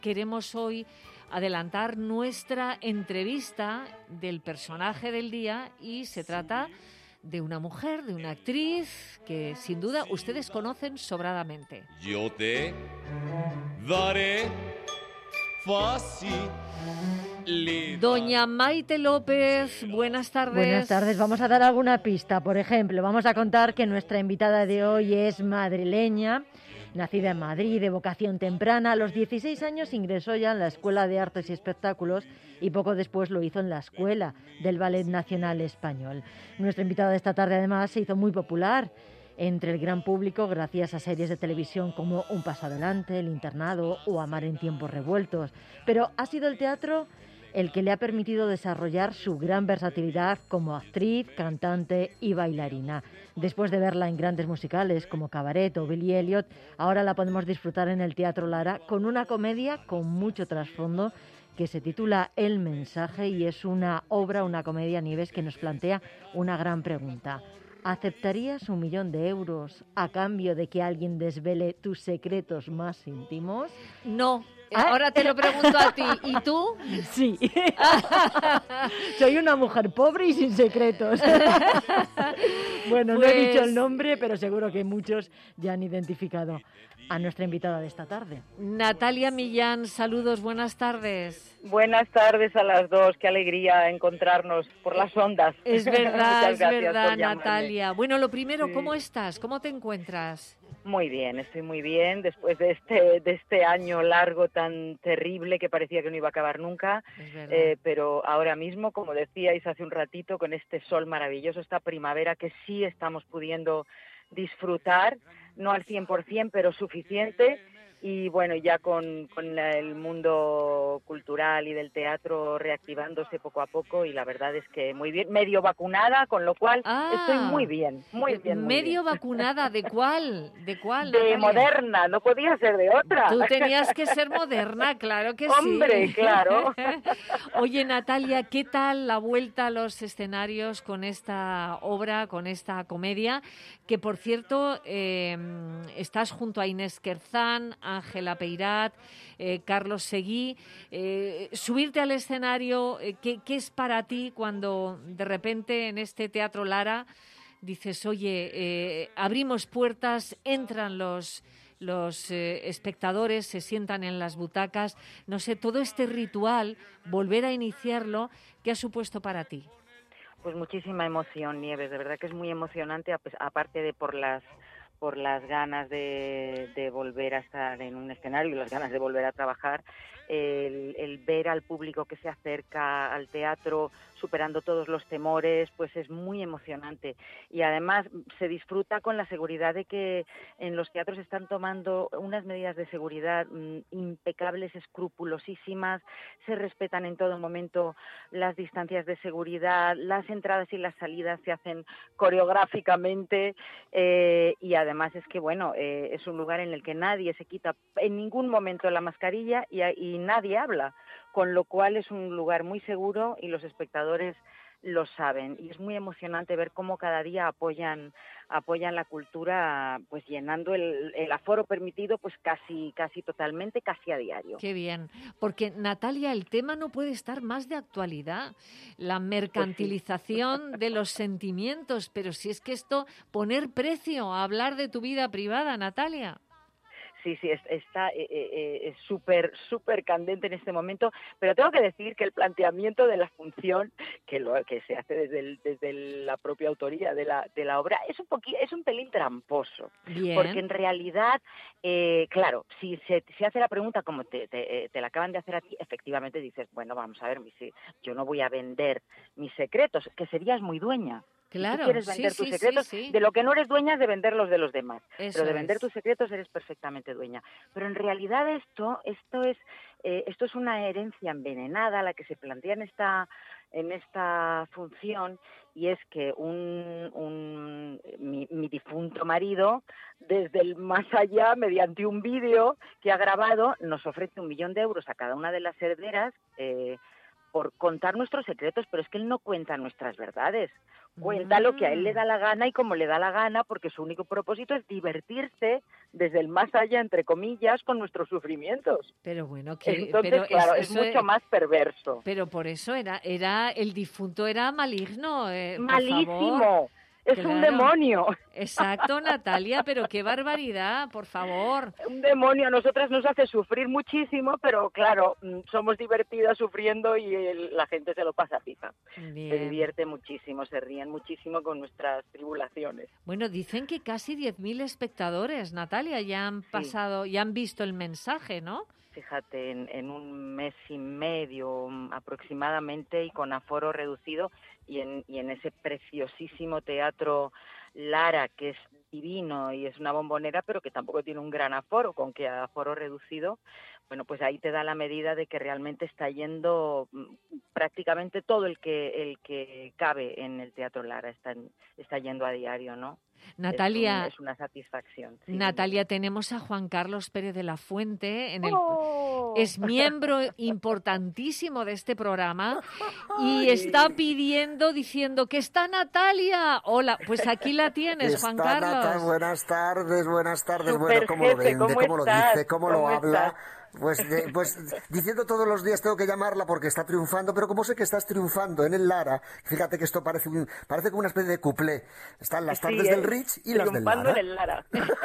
queremos hoy adelantar nuestra entrevista del personaje del día y se trata de una mujer, de una actriz que sin duda ustedes conocen sobradamente. Yo te daré facilidad. Doña Maite López, buenas tardes. Buenas tardes. Vamos a dar alguna pista. Por ejemplo, vamos a contar que nuestra invitada de hoy es madrileña, nacida en Madrid, de vocación temprana. A los 16 años ingresó ya en la Escuela de Artes y Espectáculos y poco después lo hizo en la Escuela del Ballet Nacional Español. Nuestra invitada de esta tarde, además, se hizo muy popular entre el gran público gracias a series de televisión como Un paso adelante, El internado o Amar en tiempos revueltos. Pero ha sido el teatro el que le ha permitido desarrollar su gran versatilidad como actriz, cantante y bailarina. Después de verla en grandes musicales como Cabaret o Billy Elliot, ahora la podemos disfrutar en el Teatro Lara con una comedia con mucho trasfondo que se titula El mensaje y es una obra, una comedia, Nieves, que nos plantea una gran pregunta. ¿Aceptarías 1 millón de euros a cambio de que alguien desvele tus secretos más íntimos? No. Ahora te lo pregunto a ti. ¿Y tú? Sí. Soy una mujer pobre y sin secretos. Bueno, no he dicho el nombre, pero seguro que muchos ya han identificado a nuestra invitada de esta tarde. Natalia Millán, saludos, buenas tardes. Buenas tardes a las dos, qué alegría encontrarnos por las ondas. Es verdad, Natalia. Natalia. Bueno, lo primero, sí. ¿Cómo estás? ¿Cómo te encuentras? Muy bien, estoy muy bien, después de este año largo tan terrible que parecía que no iba a acabar nunca, pero ahora mismo, como decíais hace un ratito, con este sol maravilloso, esta primavera que sí estamos pudiendo disfrutar, no al 100%, pero suficiente. Y bueno, ya con el mundo cultural y del teatro reactivándose poco a poco, y la verdad es que muy bien, medio vacunada, con lo cual estoy muy bien, muy bien. ¿Medio vacunada? ¿De cuál? ¿De cuál, De Natalia? Moderna, no podía ser de otra. Tú tenías que ser Moderna, claro que Hombre, sí. claro. Oye, Natalia, ¿qué tal la vuelta a los escenarios con esta obra, con esta comedia? Que, por cierto, estás junto a Inés Querzán, Ángela Peirat, Carlos Seguí. Subirte al escenario, ¿qué es para ti cuando de repente en este Teatro Lara dices, oye, abrimos puertas, entran los espectadores, se sientan en las butacas? No sé, todo este ritual, volver a iniciarlo, ¿qué ha supuesto para ti? Pues muchísima emoción, Nieves, de verdad que es muy emocionante, aparte de por las ganas de volver a estar en un escenario y las ganas de volver a trabajar, el ver al público que se acerca al teatro superando todos los temores, pues es muy emocionante. Y además se disfruta con la seguridad de que en los teatros están tomando unas medidas de seguridad impecables, escrupulosísimas, se respetan en todo momento las distancias de seguridad, las entradas y las salidas se hacen coreográficamente, y además es que, bueno, es un lugar en el que nadie se quita en ningún momento la mascarilla y nadie habla, con lo cual es un lugar muy seguro y los espectadores lo saben. Y es muy emocionante ver cómo cada día apoyan la cultura, pues llenando el aforo permitido pues casi totalmente, casi a diario. Qué bien, porque Natalia, el tema no puede estar más de actualidad, la mercantilización pues sí. de los sentimientos, pero si es que esto, poner precio a hablar de tu vida privada, Natalia. Sí, está súper candente en este momento, pero tengo que decir que el planteamiento de la función, que se hace desde la propia autoría de la obra, es un pelín tramposo. Bien. Porque en realidad, claro, si se hace la pregunta como te la acaban de hacer a ti, efectivamente dices, bueno, vamos a ver, yo no voy a vender mis secretos, que serías muy dueña. Claro, si tú quieres vender tus secretos, sí. De lo que no eres dueña es de vender los de los demás. Eso pero de vender tus secretos eres perfectamente dueña. Pero en realidad esto es una herencia envenenada la que se plantea en esta función, y es que mi difunto marido, desde el más allá, mediante un vídeo que ha grabado, nos ofrece 1 millón de euros a cada una de las herederas por contar nuestros secretos, pero es que él no cuenta nuestras verdades, Cuenta lo que a él le da la gana y como le da la gana, porque su único propósito es divertirse desde el más allá, entre comillas, con nuestros sufrimientos. Pero bueno, entonces, claro, es mucho más perverso. Pero por eso el difunto era maligno. Malísimo. Por favor. Es un demonio. Exacto, Natalia, pero qué barbaridad, por favor. Un demonio, a nosotras nos hace sufrir muchísimo, pero claro, somos divertidas sufriendo y la gente se lo pasa pipa. Bien. Se divierte muchísimo, se ríen muchísimo con nuestras tribulaciones. Bueno, dicen que casi 10.000 espectadores, Natalia, ya han pasado, ya han visto el mensaje, ¿no? Fíjate, en un mes y medio aproximadamente y con aforo reducido y en ese preciosísimo teatro Lara, que es divino y es una bombonera, pero que tampoco tiene un gran aforo, con que a aforo reducido, bueno, pues ahí te da la medida de que realmente está yendo prácticamente todo el que cabe en el Teatro Lara, está yendo a diario, ¿no? Natalia, es una satisfacción. Sí. Natalia, tenemos a Juan Carlos Pérez de la Fuente, es miembro importantísimo de este programa y está diciendo que está Natalia. Hola, pues aquí la tienes, Juan Carlos. Buenas tardes. Super Bueno, ¿cómo lo jefe, vende? ¿Cómo lo dice? ¿Cómo lo habla? Estás? Pues diciendo todos los días tengo que llamarla porque está triunfando, pero como sé que estás triunfando en el Lara, fíjate que esto parece como una especie de cuplé. Están las tardes del Ritz y las del Lara. En el Lara.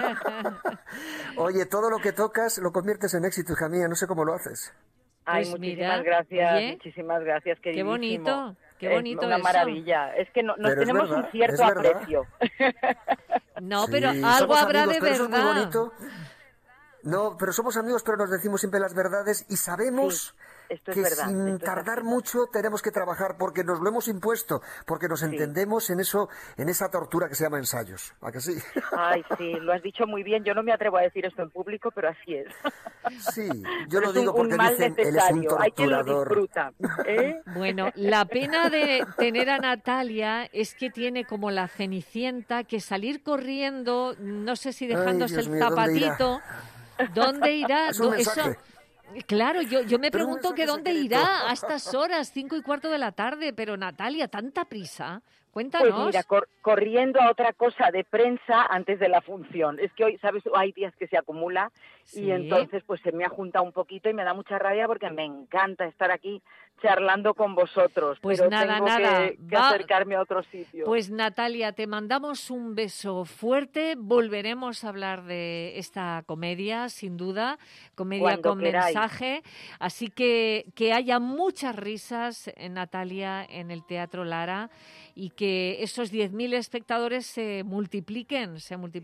Oye, todo lo que tocas lo conviertes en éxito, hija mía, no sé cómo lo haces. Ay, Pues muchísimas gracias, queridísimo. Qué bonito una eso. maravilla. Es que nos Pero tenemos un cierto aprecio. No, Sí, pero algo somos habrá amigos, de pero eso es muy verdad. bonito. No, pero somos amigos, pero nos decimos siempre las verdades y sabemos esto es que verdad, sin esto es tardar así. mucho tenemos que trabajar porque nos lo hemos impuesto, porque nos entendemos en eso, en esa tortura que se llama ensayos. ¿A que sí? Ay, sí, lo has dicho muy bien. Yo no me atrevo a decir esto en público, pero así es. Sí, yo lo Es digo porque un mal dicen, él es un necesario. Hay quien lo torturador. disfruta. ¿Eh? Bueno, la pena de tener a Natalia es que tiene como la Cenicienta que salir corriendo, no sé si dejándose Dios el mío, ¿dónde zapatito. ¿Dónde irá? Es un mensaje. Claro, yo me Pero un pregunto que mensaje dónde secreto. irá a estas horas, 5:15 de la tarde, pero Natalia, tanta prisa. Pues Cuéntanos. mira, corriendo a otra cosa de prensa antes de la función. Es que hoy, ¿sabes? Hay días que se acumula Sí. y entonces pues se me ha juntado un poquito y me da mucha rabia porque me encanta estar aquí charlando con vosotros. Pues pero nada, tengo nada. que acercarme a otro sitio. Pues Natalia, te mandamos un beso fuerte. Volveremos a hablar de esta comedia, sin duda, comedia Cuando con queráis. mensaje. Así que haya muchas risas, Natalia, en el Teatro Lara y que esos 10.000 espectadores se multipliquen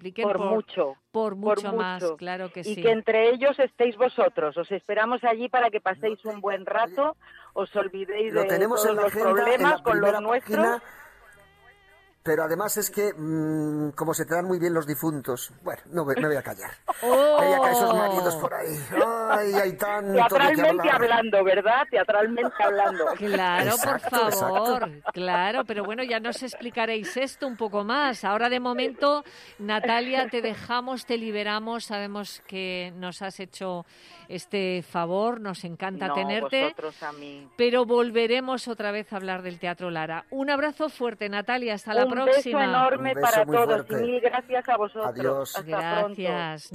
por mucho más, claro que y sí. que entre ellos estéis vosotros. Os esperamos allí para que paséis un buen rato, os olvidéis Lo de tenemos todos en la los agenda, en problemas la con primera los nuestros. página. Pero además es que, como se te dan muy bien los difuntos, bueno, me voy a callar. ¡Oh! Me voy a callar esos maridos por ahí. Ay, hay tanto de qué Teatralmente hablar. hablando, ¿verdad? Teatralmente hablando. Claro, Exacto, por favor, exacto. claro, pero bueno, ya nos explicaréis esto un poco más. Ahora de momento, Natalia, te dejamos, te liberamos, sabemos que nos has hecho este favor, nos encanta No, tenerte, vosotros a mí. pero volveremos otra vez a hablar del Teatro Lara. Un abrazo fuerte, Natalia, hasta la Un próxima. beso enorme Un beso para muy todos fuerte. y mil gracias a vosotros. Adiós. Hasta pronto. Gracias.